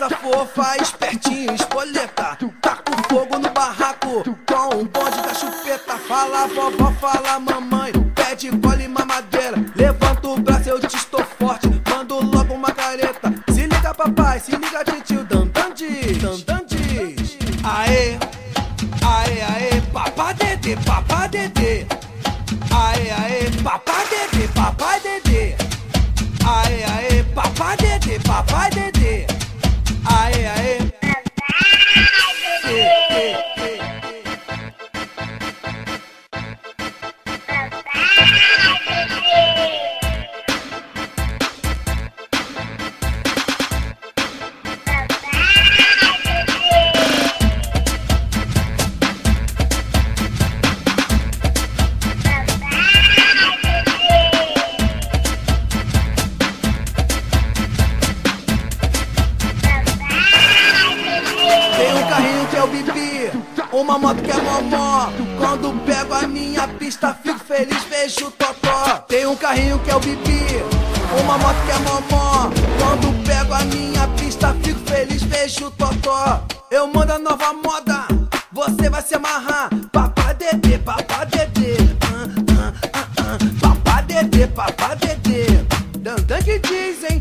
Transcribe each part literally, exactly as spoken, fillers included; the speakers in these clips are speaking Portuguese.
coisa fofa, espertinho, espoleta. Taca o fogo no barraco com o bonde da chupeta. Fala vovó, fala mamãe, pede cola e mamadeira. Levanta o braço, eu te estou forte, mando logo uma careta. Se liga papai, se liga titio, dandan diz, dandan diz. Aê, aê, aê, papá dedê, papá dedê. Aê, aê, papá dedê, papai dedê. Aê, aê, papá dedê, papai dedê. Aê, aê, uma moto que é momó. Quando pego a minha pista, fico feliz, vejo o totó. Tem um carrinho que é o Bibi, uma moto que é momó. Quando pego a minha pista, fico feliz, vejo o totó. Eu mando a nova moda, você vai se amarrar. Papá dedê, papá dedê, ah, ah, ah, ah. Papá dedê, papá dedê. Dandan que dizem.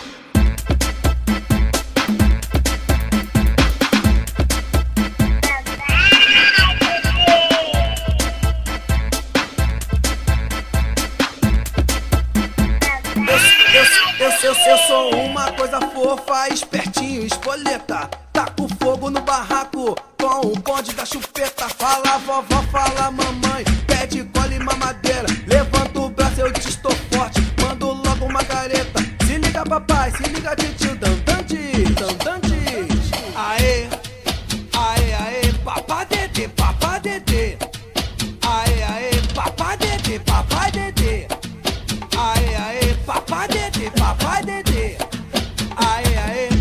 Eu, eu, eu sou uma coisa fofa, espertinho, espoleta. Taco fogo no barraco com o bonde da chupeta. Fala vovó, fala mamãe, pede cola e mamadeira. Levanta o braço, eu te estou forte, mando logo uma careta. Se liga papai, se liga titio, dandan diz, dandan diz. Aê, aê, aê, papá dedê, papá dedê. Aê, aê, papá dedê, papai dedê. Aê, aê, papá dedê, papai dedê. Aê, aê,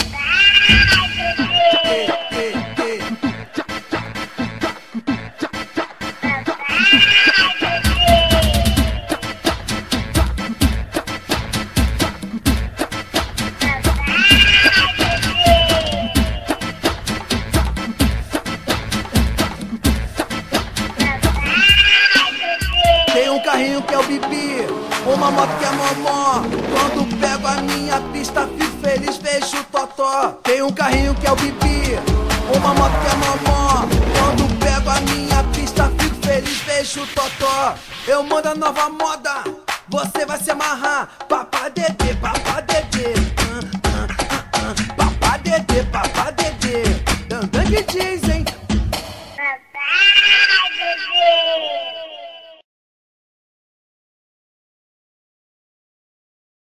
tem um carrinho que é o Bibi, uma moto que é momó. Quando pego a minha pista, fico feliz, vejo o totó. Tem um carrinho que é o Bibi, uma moto que é momó. Quando pego a minha pista, fico feliz, vejo o totó. Eu mando a nova moda, você vai se amarrar. Papá dedê, papá dedê, ah, ah, ah, ah. Papá dedê, papá dedê. Dandan que dizem. Papai dedê.